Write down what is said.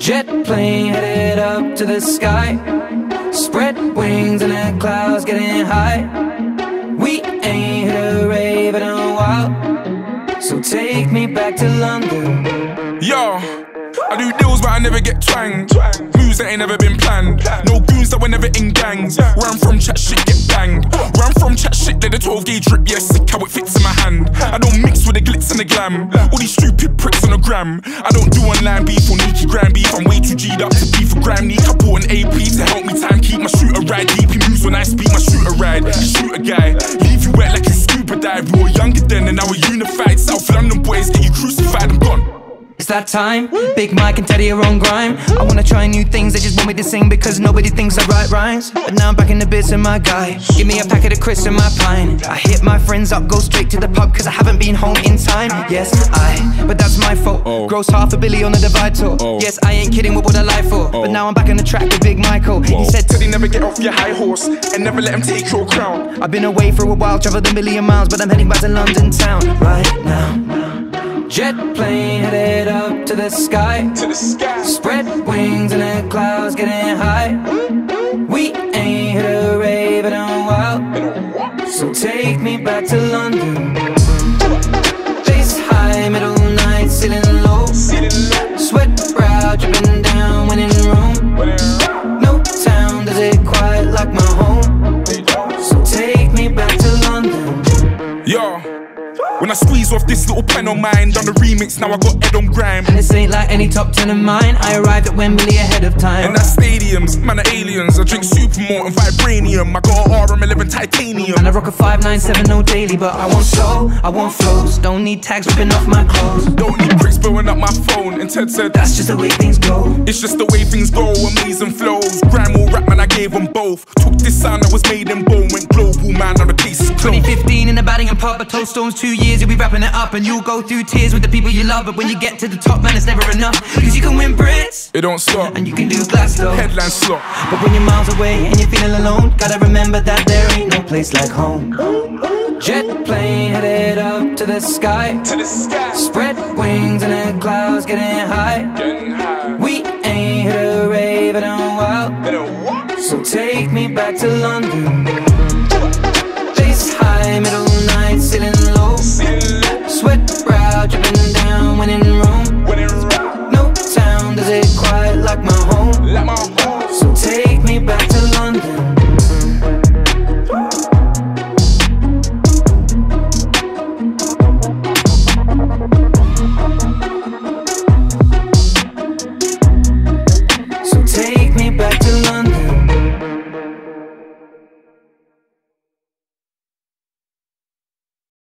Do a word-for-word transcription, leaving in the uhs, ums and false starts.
Jet plane headed up to the sky. Spread wings and the clouds getting high. We ain't hit a rave in a while, so take me back to London. Yo, I do deals but I never get twanged. Moves that ain't never been planned. No goons that were never in gangs. Where I'm from, chat shit get banged. Where I'm from, chat shit, let the twelve gauge drip. Yeah, sick how it fits in my hand. I don't mix with the glitz and the glam. All these stupid pricks on the gram. I don't do online beef or Nikki Gram beef. I'm way too G'd up to beef for gram. Need I bought an A P to help me time keep my shooter ride. Deep he moves when I speak, my shooter ride. Shoot a guy, leave you wet like you scuba dive. We were younger then and now we're unified. South London boys get you crucified, I'm gone. It's that time, Big Mike and Teddy are on grime. I wanna try new things, they just want me to sing because nobody thinks I write rhymes. But now I'm back in the bits of my guy. Give me a packet of crisps and my pine. I hit my friends up, go straight to the pub cause I haven't been home in time. Yes, I, but that's my fault. Oh. Gross half a billy on the Divide tour. Oh. Yes, I ain't kidding, what would I lie for? Oh. But now I'm back on the track with Big Michael. Whoa. He said, Teddy, never get off your high horse and never let him take your crown. I've been away for a while, traveled a million miles, but I'm heading back to London town right now. Jet plane headed up to the sky. To the sky. Spread wings and the clouds getting high. We ain't hit a rave in a while, so take me back to London. Bass high, middle night, ceiling low. Sweat brow dripping down when in room. No town does it quite like my home, so take me back to London. Yo, when I squeeze off this little pen on mine, done the remix, now I got Ed on grime. And this ain't like any top ten of mine. I arrived at Wembley ahead of time. And that's stadiums, man are aliens. I drink Supermalt and Vibranium. I got a R M eleven titanium. And I rock a five nine seven, no daily. But I want soul, I want flows. Don't need tags ripping off my clothes. Don't need bricks blowing up my phone. And Ted said, that's just the way things go. It's just the way things go, amazing flows. Grime or rap, man, I gave them both. Took this sound that was made in bone, went global, man, now the case is closed. twenty fifteen in the batting and pub, a Toast Stones two years, you'll be wrapping it up. And you'll go through tears with the people you love. But when you get to the top, man, it's never enough. Cause you can win Brits, it don't stop, and you can do Glasgow, headline slot. But when you're miles away and you're feeling alone, gotta remember that there ain't no place like home. Jet plane headed up to the sky. To the sky. Spread wings and the clouds getting high. Getting high. We ain't hit a rave in a while, In a what? so take me back to London.